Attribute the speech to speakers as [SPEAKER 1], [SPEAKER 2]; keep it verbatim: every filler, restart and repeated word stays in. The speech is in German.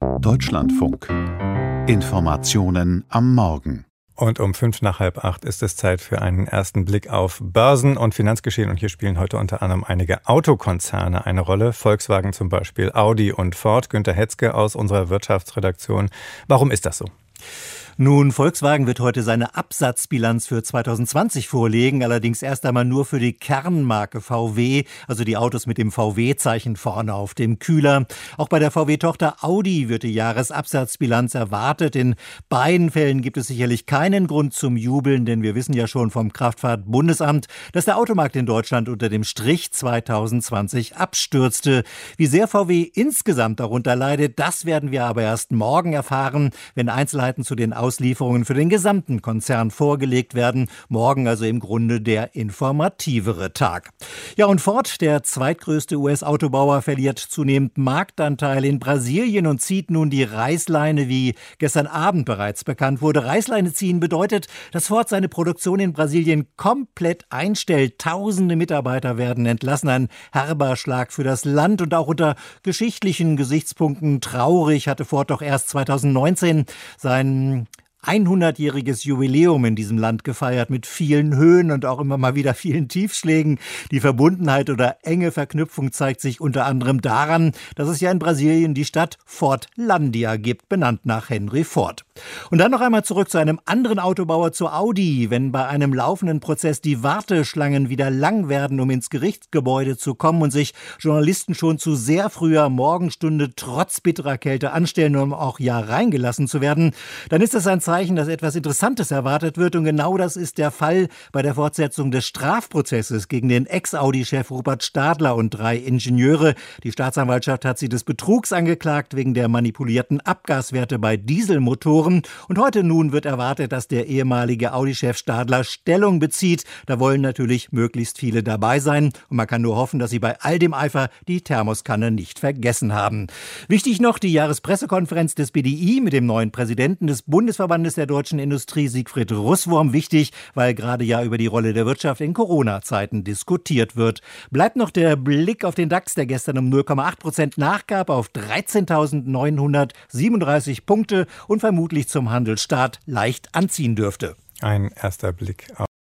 [SPEAKER 1] Deutschlandfunk. Informationen am Morgen.
[SPEAKER 2] Und um fünf nach halb acht ist es Zeit für einen ersten Blick auf Börsen und Finanzgeschehen. Und hier spielen heute unter anderem einige Autokonzerne eine Rolle. Volkswagen zum Beispiel, Audi und Ford. Günter Hetzke aus unserer Wirtschaftsredaktion. Warum ist das so?
[SPEAKER 3] Nun, Volkswagen wird heute seine Absatzbilanz für zwanzig zwanzig vorlegen, allerdings erst einmal nur für die Kernmarke V W, also die Autos mit dem V W-Zeichen vorne auf dem Kühler. Auch bei der V W-Tochter Audi wird die Jahresabsatzbilanz erwartet. In beiden Fällen gibt es sicherlich keinen Grund zum Jubeln, denn wir wissen ja schon vom Kraftfahrtbundesamt, dass der Automarkt in Deutschland unter dem Strich zwanzig zwanzig abstürzte. Wie sehr V W insgesamt darunter leidet, das werden wir aber erst morgen erfahren, wenn Einzelheiten zu den Auslieferungen für den gesamten Konzern vorgelegt werden. Morgen also im Grunde der informativere Tag. Ja, und Ford, der zweitgrößte U S-Autobauer, verliert zunehmend Marktanteil in Brasilien und zieht nun die Reißleine, wie gestern Abend bereits bekannt wurde. Reißleine ziehen bedeutet, dass Ford seine Produktion in Brasilien komplett einstellt. Tausende Mitarbeiter werden entlassen. Ein herber Schlag für das Land und auch unter geschichtlichen Gesichtspunkten traurig hatte Ford doch erst zwanzig neunzehn sein hundertjähriges Jubiläum in diesem Land gefeiert mit vielen Höhen und auch immer mal wieder vielen Tiefschlägen. Die Verbundenheit oder enge Verknüpfung zeigt sich unter anderem daran, dass es ja in Brasilien die Stadt Fordlandia gibt, benannt nach Henry Ford. Und dann noch einmal zurück zu einem anderen Autobauer, zu Audi. Wenn bei einem laufenden Prozess die Warteschlangen wieder lang werden, um ins Gerichtsgebäude zu kommen und sich Journalisten schon zu sehr früher Morgenstunde trotz bitterer Kälte anstellen, um auch ja reingelassen zu werden, dann ist das ein Zeichen, dass etwas Interessantes erwartet wird. Und genau das ist der Fall bei der Fortsetzung des Strafprozesses gegen den Ex-Audi-Chef Rupert Stadler und drei Ingenieure. Die Staatsanwaltschaft hat sie des Betrugs angeklagt wegen der manipulierten Abgaswerte bei Dieselmotoren. Und heute nun wird erwartet, dass der ehemalige Audi-Chef Stadler Stellung bezieht. Da wollen natürlich möglichst viele dabei sein. Und man kann nur hoffen, dass sie bei all dem Eifer die Thermoskanne nicht vergessen haben. Wichtig noch die Jahrespressekonferenz des B D I mit dem neuen Präsidenten des Bundesverbandes der deutschen Industrie, Siegfried Russwurm, wichtig, weil gerade ja über die Rolle der Wirtschaft in Corona-Zeiten diskutiert wird. Bleibt noch der Blick auf den DAX, der gestern um null Komma acht Prozent nachgab auf dreizehntausendneunhundertsiebenunddreißig Punkte und vermutlich zum Handelsstart leicht anziehen dürfte.
[SPEAKER 2] Ein erster Blick auf